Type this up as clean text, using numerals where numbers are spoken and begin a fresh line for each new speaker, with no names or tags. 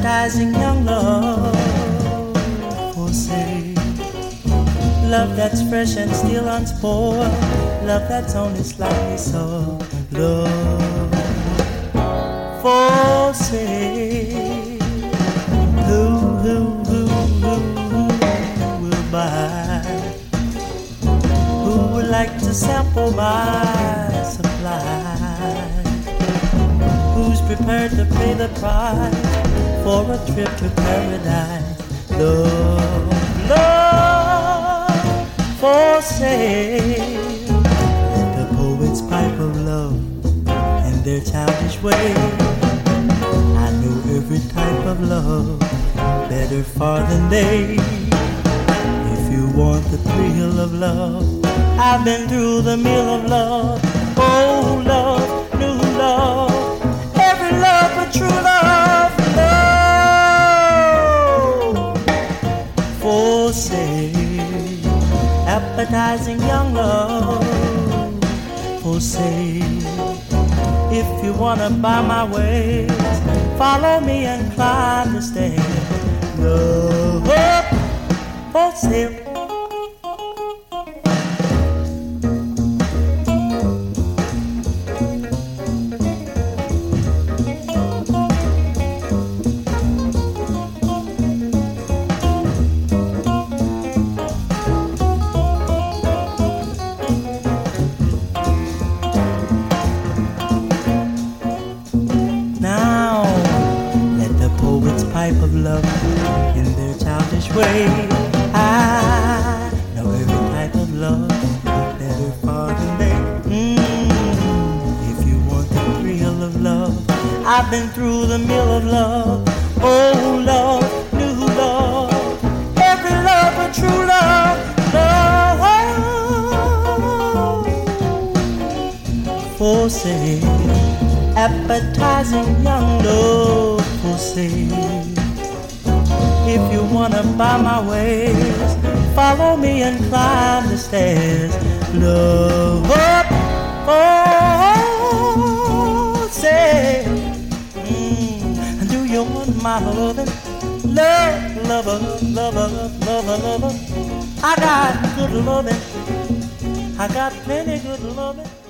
appetizing young love for sale. Love that's fresh and still unspoiled. Love that's only slightly so. Love for sale. Who will buy? Who would like to sample my supply? Who's prepared to pay the price for a trip to paradise? Love, love for sale. The poets pipe of love in their childish way. I know every type of love better far than they. If you want the thrill of love, I've been through the meal of love. Oh, love, new love, every love but true love. Love for sale, appetizing young love for sale. If you wanna buy my ways, follow me and climb the stairs. Love for sale. Type of love in their childish way. I know every type of love better far than they. If you want the thrill of love, I've been through the mill of love. Oh, love, new love, every love but true love. Love for sale, appetizing young love for sale. If you wanna buy my ways, follow me and climb the stairs. Love for sale. Do you want my loving? Love, lover, lover, lover, lover. I got good loving. I got plenty good loving.